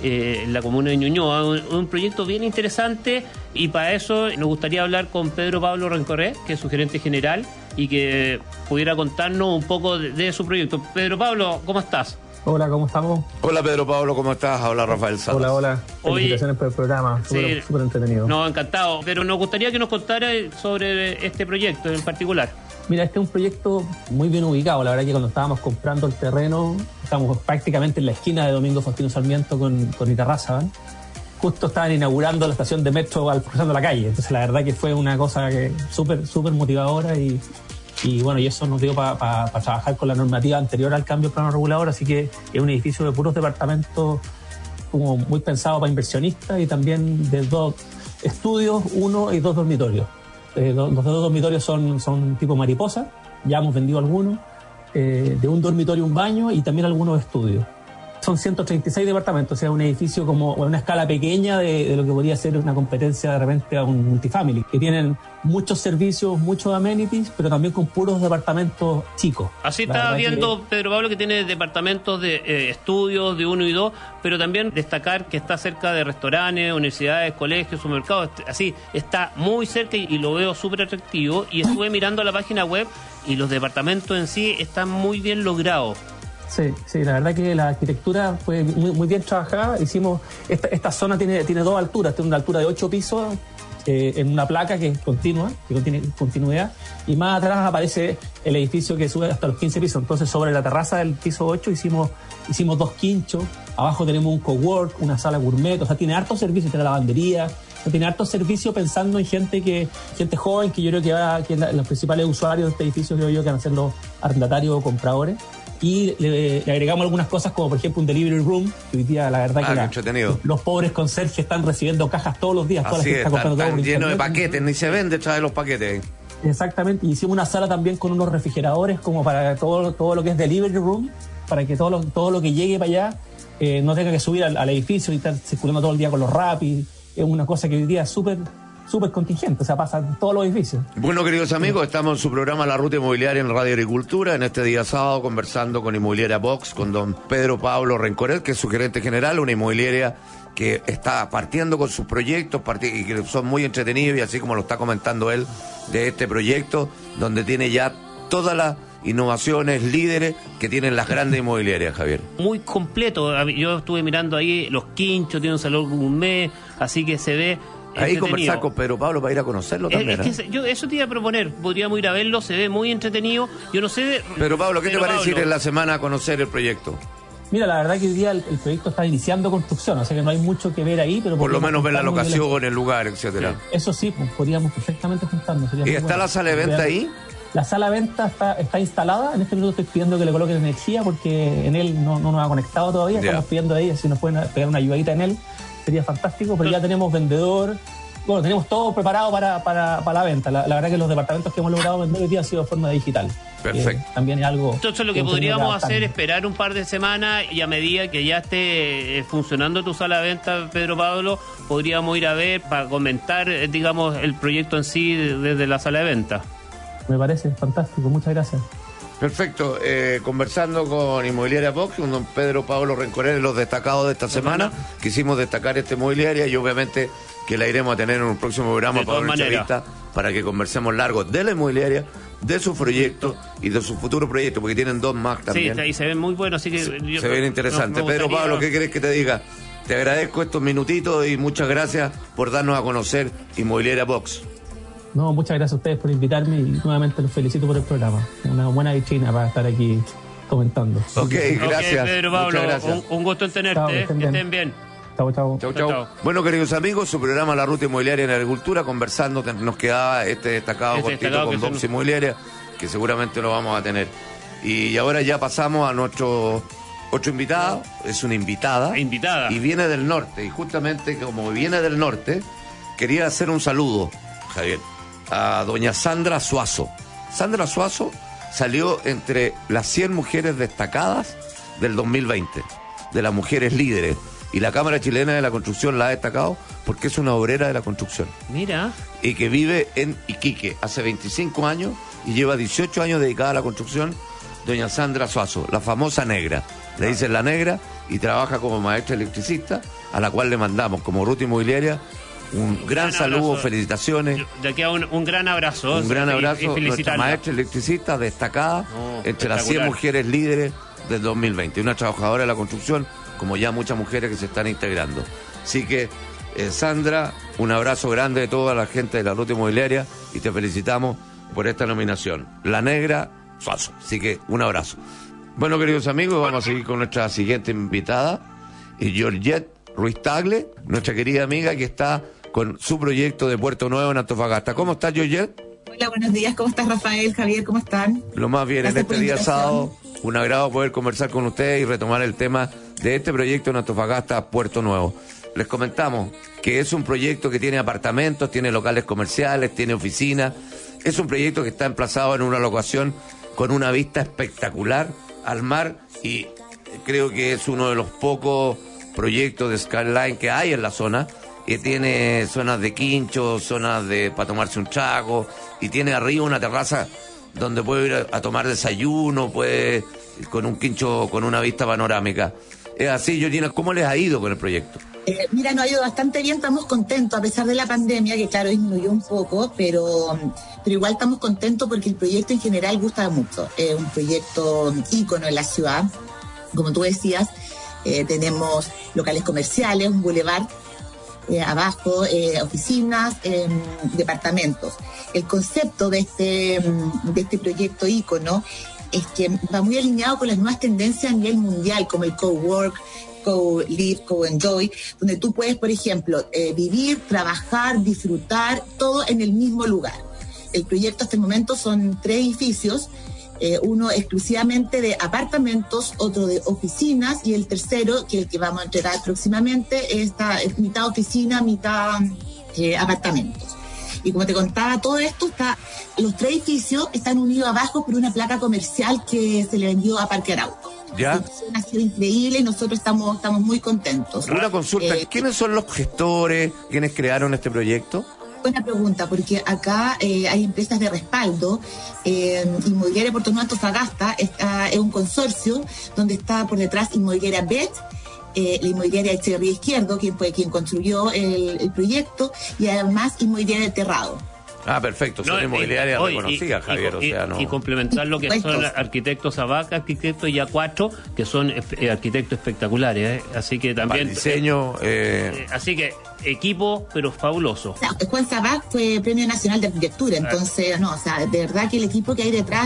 En la comuna de Ñuñoa, un proyecto bien interesante, y para eso nos gustaría hablar con Pedro Pablo Rencoré, que es su gerente general, y que pudiera contarnos un poco de su proyecto. Pedro Pablo, ¿cómo estás? Hola, ¿cómo estamos? Hola Pedro Pablo, ¿cómo estás? Hola Rafael Salas. Hola. Felicitaciones por el programa, súper entretenido. No, encantado, pero nos gustaría que nos contara sobre este proyecto en particular. Mira, este es un proyecto muy bien ubicado. La verdad que cuando estábamos comprando el terreno, estamos prácticamente en la esquina de Domingo Faustino Sarmiento con Iterraza. Justo estaban inaugurando la estación de metro cruzando la calle. Entonces la verdad que fue una cosa que súper motivadora y bueno, y eso nos dio para trabajar con la normativa anterior al cambio de plano regulador. Así que es un edificio de puros departamentos como muy pensado para inversionistas, y también de 2 estudios, 1 y 2 dormitorios. Los 2 dormitorios son tipo mariposa, ya hemos vendido algunos, de un dormitorio, un baño y también algunos estudios. Son 136 departamentos, o sea, un edificio como una escala pequeña de lo que podría ser una competencia de repente a un multifamily, que tienen muchos servicios, muchos amenities, pero también con puros departamentos chicos. Así está viendo Pedro Pablo, que tiene departamentos de estudios de 1 y 2, pero también destacar que está cerca de restaurantes, universidades, colegios, supermercados. Así está muy cerca y lo veo súper atractivo, y estuve mirando la página web y los departamentos en sí están muy bien logrados. Sí, la verdad que la arquitectura fue muy bien trabajada. Hicimos esta zona tiene 2 alturas, tiene una altura de 8 pisos en una placa que es continua, que tiene continuidad, y más atrás aparece el edificio que sube hasta los 15 pisos. Entonces sobre la terraza del piso 8 hicimos 2 quinchos, abajo tenemos un cowork, una sala gourmet, o sea, tiene hartos servicios, tiene lavandería, tiene hartos servicios pensando en gente joven, que yo creo que los principales usuarios de este edificio creo yo que van a ser los arrendatarios o compradores. Y le agregamos algunas cosas como por ejemplo un delivery room, que hoy día la verdad que los pobres conserjes están recibiendo cajas todos los días. Así es, están llenos de paquetes, ni se vende trae los paquetes. Exactamente, y hicimos una sala también con unos refrigeradores como para todo lo que es delivery room, para que todo lo que llegue para allá no tenga que subir al edificio y estar circulando todo el día con los Rappi. Es una cosa que hoy día es súper contingente, o sea, pasa en todos los edificios. Bueno, queridos amigos, estamos en su programa La Ruta Inmobiliaria en Radio Agricultura, en este día sábado, conversando con Inmobiliaria Box, con don Pedro Pablo Rencoré, que es su gerente general, una inmobiliaria que está partiendo con sus proyectos y que son muy entretenidos, y así como lo está comentando él, de este proyecto, donde tiene ya todas las innovaciones líderes que tienen las grandes inmobiliarias, Javier. Muy completo, yo estuve mirando ahí los quinchos, tiene un salón gourmet, así que se ve ahí conversar con Pedro Pablo para ir a conocerlo también. Yo eso te iba a proponer, podríamos ir a verlo, se ve muy entretenido. Yo no sé. Pedro Pablo, ¿qué te parece ir en la semana a conocer el proyecto? Mira, la verdad que hoy día el proyecto está iniciando construcción, o sea que no hay mucho que ver ahí, pero por lo menos ver la locación, el lugar, etcétera. Sí. Eso sí, pues, podríamos perfectamente juntarnos. ¿Y está la sala de venta ahí? La sala de venta está instalada. En este minuto estoy pidiendo que le coloquen energía porque en él no nos ha conectado todavía. Estamos pidiendo ahí, si nos pueden pegar una ayudadita en él, sería fantástico, pero ya tenemos vendedor. Bueno, tenemos todo preparado para la venta. La verdad que los departamentos que hemos logrado vender hoy día ha sido de forma digital. Perfecto. También es algo. Entonces lo que podríamos hacer es esperar un par de semanas, y a medida que ya esté funcionando tu sala de venta, Pedro Pablo, podríamos ir a ver para comentar, digamos, el proyecto en sí desde la sala de venta. Me parece fantástico, muchas gracias. Perfecto, conversando con Inmobiliaria Vox, con don Pedro Pablo Rencorel, los destacados de esta semana. Quisimos destacar esta inmobiliaria y obviamente que la iremos a tener en un próximo programa para una entrevista, para que conversemos largo de la inmobiliaria, de sus proyectos y de sus futuros proyectos, porque tienen 2 más también. Sí, y se ven muy buenos, así que... Se ven interesantes. Pedro Pablo, ¿qué querés que te diga? Te agradezco estos minutitos y muchas gracias por darnos a conocer Inmobiliaria Vox. No, muchas gracias a ustedes por invitarme y nuevamente los felicito por el programa. Una buena vitrina para estar aquí comentando. Ok, gracias. Pedro Pablo, muchas gracias. Un gusto en tenerte. Chao, Que estén bien. Chau. Chau. Bueno, queridos amigos, su programa La Ruta Inmobiliaria en Agricultura, conversando, nos quedaba este destacado cortito con Vox Inmobiliaria, que seguramente lo vamos a tener. Y ahora ya pasamos a nuestro otro invitado, es una invitada. Y viene del norte, y justamente como viene del norte, quería hacer un saludo, Javier, a doña Sandra Suazo. Sandra Suazo salió entre las 100 mujeres destacadas del 2020, de las mujeres líderes. Y la Cámara Chilena de la Construcción la ha destacado porque es una obrera de la construcción. Mira. Y que vive en Iquique hace 25 años y lleva 18 años dedicada a la construcción. Doña Sandra Suazo, la famosa negra. Le dicen la negra y trabaja como maestra electricista, a la cual le mandamos como Ruta Inmobiliaria un gran saludo, felicitaciones. De aquí a un gran abrazo. Un gran abrazo, nuestra maestra electricista destacada entre las 100 mujeres líderes del 2020. Una trabajadora de la construcción, como ya muchas mujeres que se están integrando. Así que, Sandra, un abrazo grande de toda la gente de la Ruta Inmobiliaria y te felicitamos por esta nominación. La negra Suazo. Así que, un abrazo. Bueno, queridos amigos, vamos a seguir con nuestra siguiente invitada, Georgette Ruiz Tagle, nuestra querida amiga que está con su proyecto de Puerto Nuevo en Antofagasta. ¿Cómo estás, Georgette? Hola, buenos días. ¿Cómo estás, Rafael, Javier? ¿Cómo están? Lo más bien, Gracias en este día sábado, un agrado poder conversar con ustedes y retomar el tema de este proyecto en Antofagasta, Puerto Nuevo. Les comentamos que es un proyecto que tiene apartamentos, tiene locales comerciales, tiene oficinas. Es un proyecto que está emplazado en una locación con una vista espectacular al mar y creo que es uno de los pocos proyectos de Skyline que hay en la zona, que tiene zonas de quincho, zonas para tomarse un trago, y tiene arriba una terraza donde puede ir a tomar desayuno, puede con un quincho, con una vista panorámica. Es así, Georgina, ¿cómo les ha ido con el proyecto? Mira, nos ha ido bastante bien, estamos contentos, a pesar de la pandemia, que claro, disminuyó un poco, pero igual estamos contentos porque el proyecto en general gusta mucho. Es un proyecto ícono en la ciudad, como tú decías. Tenemos locales comerciales, un boulevard abajo, oficinas, departamentos. El concepto de este proyecto ícono es que va muy alineado con las nuevas tendencias a nivel mundial, como el co-work, co-live, co-enjoy, donde tú puedes, por ejemplo, vivir, trabajar, disfrutar, todo en el mismo lugar. El proyecto hasta el momento son 3 edificios, uno exclusivamente de apartamentos, otro de oficinas y el tercero, que es el que vamos a entregar próximamente, es mitad oficina, mitad apartamentos. Y como te contaba, todo esto los 3 edificios están unidos abajo por una placa comercial que se le vendió a Parque Arauco. ¿Ya? Ha sido increíble y nosotros estamos muy contentos. Una consulta, ¿quiénes son los gestores, quienes crearon este proyecto? Buena pregunta, porque acá hay empresas de respaldo. Inmobiliaria Puerto Nuevo Antofagasta es un consorcio donde está por detrás Inmobiliaria Bet, la Inmobiliaria Echeverría Izquierdo, quien fue quien construyó el proyecto, y además Inmobiliaria Terrado. Ah, perfecto, son inmobiliarias reconocidas, Javier. Y complementar lo que son arquitectos Abaca, arquitectos y A4, que son arquitectos especterares, así que también... Para diseño... así que equipo, pero fabuloso. Juan Sabac fue Premio Nacional de Arquitectura, entonces, de verdad que el equipo que hay detrás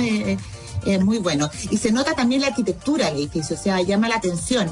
es muy bueno. Y se nota también la arquitectura del edificio, llama la atención.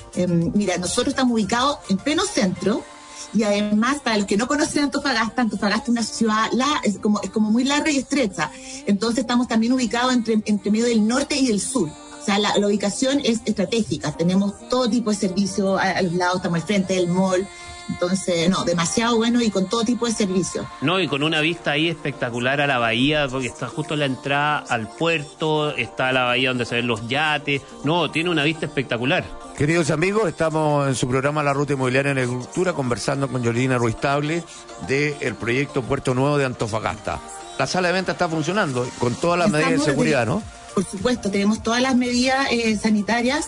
Mira, nosotros estamos ubicados en pleno centro. Y además, para los que no conocen Antofagasta es una ciudad, es como muy larga y estrecha. Entonces estamos también ubicados entre medio del norte y del sur. La ubicación es estratégica. Tenemos todo tipo de servicios a los lados, estamos al frente del mall. Entonces, demasiado bueno y con todo tipo de servicios. Y con una vista ahí espectacular a la bahía, porque está justo la entrada al puerto, está la bahía donde se ven los yates. Tiene una vista espectacular. Queridos amigos, estamos en su programa La Ruta Inmobiliaria en Agricultura conversando con Georgina Ruiz Tagle del proyecto Puerto Nuevo de Antofagasta. la sala de venta está funcionando con todas las medidas de seguridad, ¿no? Por supuesto, tenemos todas las medidas sanitarias.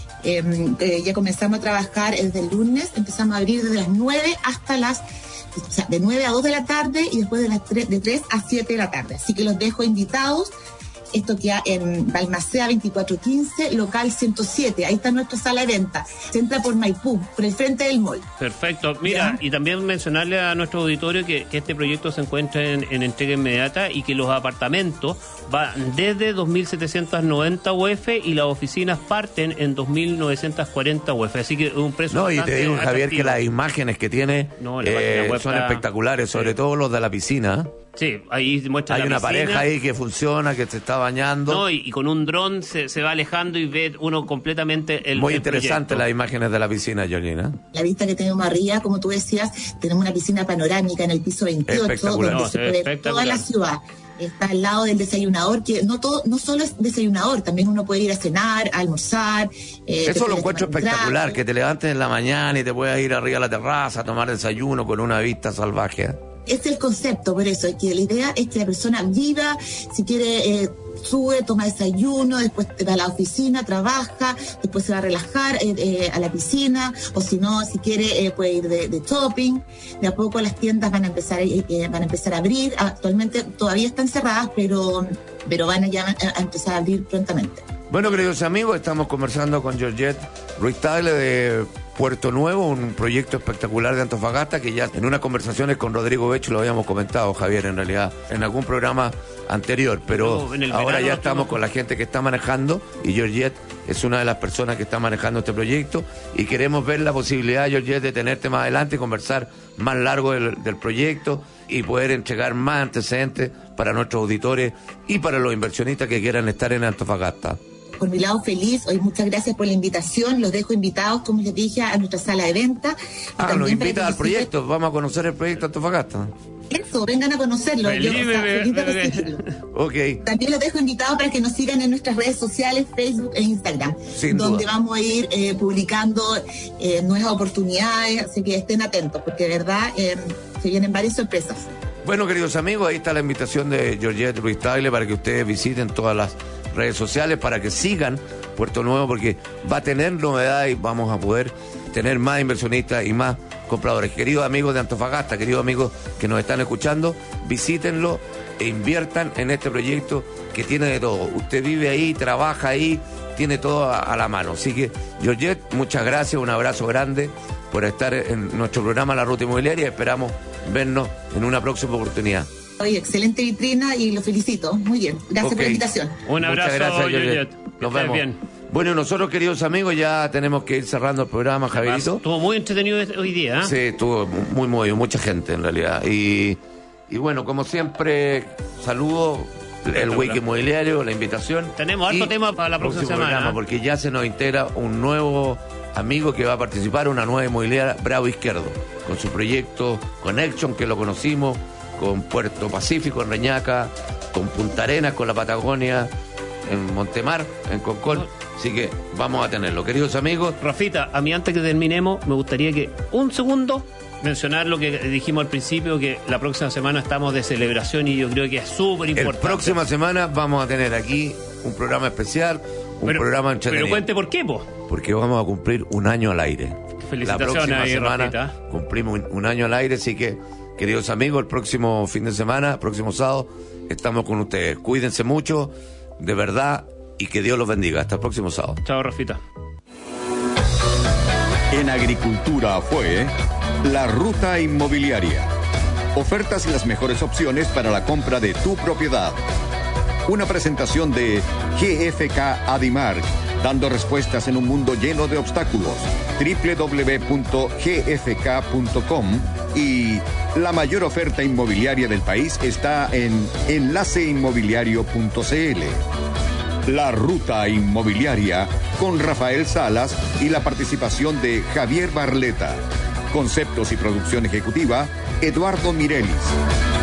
Ya comenzamos a trabajar desde el lunes, empezamos a abrir desde las 9 hasta de 9 a 2 de la tarde y después de 3 a 7 de la tarde. Así que los dejo invitados. Esto queda en Balmaceda 2415, local 107. Ahí está nuestra sala de venta. Se entra por Maipú, por el frente del mall. Perfecto. Mira, y también mencionarle a nuestro auditorio que este proyecto se encuentra en entrega inmediata y que los apartamentos van desde 2.790 UF y las oficinas parten en 2.940 UF. Así que es un precio No, y te digo, Javier, atractivo. que las imágenes que tiene son espectaculares, sobre todo los de la piscina. Sí, ahí muestra Hay la una piscina. pareja ahí que funciona, que se está bañando. No, y con un dron se va alejando y ve uno completamente el Muy el interesante proyecto. las imágenes de la piscina, Georgina. La vista que tenemos arriba, como tú decías, tenemos una piscina panorámica en el piso 28, Espectacular. donde No, se se ve puede ver toda la ciudad. Está al lado del desayunador, que no solo es desayunador, también uno puede ir a cenar, a almorzar. Eso lo encuentro espectacular, que te levantes en la mañana y te puedas ir arriba a la terraza a tomar desayuno con una vista salvaje. Ese es el concepto, por eso, que la idea es que la persona viva, si quiere, sube, toma desayuno, después va a la oficina, trabaja, después se va a relajar a la piscina, o si no, si quiere, puede ir de shopping. De a poco las tiendas van a empezar a abrir. Actualmente todavía están cerradas, pero van a empezar a abrir prontamente. Bueno, queridos amigos, estamos conversando con Georgette Ruiz-Tagle de Puerto Nuevo, un proyecto espectacular de Antofagasta, que ya en unas conversaciones con Rodrigo Becho lo habíamos comentado, Javier, en realidad, en algún programa anterior, pero ahora ya estamos con la gente que está manejando, y Georgette es una de las personas que está manejando este proyecto, y queremos ver la posibilidad, Georgette, de tenerte más adelante y conversar más largo del proyecto y poder entregar más antecedentes para nuestros auditores y para los inversionistas que quieran estar en Antofagasta. Por mi lado, feliz. Hoy muchas gracias por la invitación. Los dejo invitados, como les dije, a nuestra sala de venta. Nos invita al proyecto. Vamos a conocer el proyecto Antofagasta. Eso, vengan a conocerlo. Feliz de recibirlo. Okay. También los dejo invitados para que nos sigan en nuestras redes sociales, Facebook e Instagram, donde vamos a ir publicando nuevas oportunidades. Así que estén atentos, porque de verdad se vienen varias sorpresas. Bueno, queridos amigos, ahí está la invitación de Georgette Ruiz-Tagle para que ustedes visiten todas las redes sociales, para que sigan Puerto Nuevo, porque va a tener novedades y vamos a poder tener más inversionistas y más compradores. Queridos amigos de Antofagasta, queridos amigos que nos están escuchando, visítenlo e inviertan en este proyecto que tiene de todo. Usted vive ahí, trabaja ahí, tiene todo a la mano. Así que, Georgette, muchas gracias, un abrazo grande por estar en nuestro programa La Ruta Inmobiliaria. Esperamos vernos en una próxima oportunidad. Oye, excelente vitrina y lo felicito. Muy bien. Gracias por la invitación. Un abrazo, Georgette. Nos vemos. Bien. Bueno, nosotros, queridos amigos, ya tenemos que ir cerrando el programa, Javierito. Estuvo muy entretenido hoy día, ¿eh? Sí, estuvo muy movido, mucha gente en realidad. Y bueno, como siempre, saludo el Wiki Inmobiliario, la invitación. Tenemos harto tema para la próxima semana. Programa, porque ya se nos integra un nuevo amigo que va a participar, una nueva inmobiliaria, Bravo Izquierdo, con su proyecto Connection, que lo conocimos, con Puerto Pacífico en Reñaca, con Punta Arenas, con la Patagonia, en Montemar, en Concón. Así que vamos a tenerlo. Queridos amigos. Rafita, a mí antes que terminemos, me gustaría que un segundo mencionar lo que dijimos al principio, que la próxima semana estamos de celebración y yo creo que es súper importante. La próxima semana vamos a tener aquí un programa especial, programa entretenido. Pero cuente por qué, po. Porque vamos a cumplir un año al aire. Felicitaciones. La próxima ahí, semana Rafita. cumplimos un año al aire, así que, queridos amigos, el próximo fin de semana, próximo sábado, estamos con ustedes. Cuídense mucho, de verdad, y que Dios los bendiga. Hasta el próximo sábado. Chao, Rafita. En Agricultura fue La Ruta Inmobiliaria. Ofertas y las mejores opciones para la compra de tu propiedad. Una presentación de GFK Adimark, dando respuestas en un mundo lleno de obstáculos. www.gfk.com. Y la mayor oferta inmobiliaria del país está en enlaceinmobiliario.cl. La Ruta Inmobiliaria con Rafael Salas y la participación de Javier Barleta. Conceptos y producción ejecutiva, Eduardo Mirelis.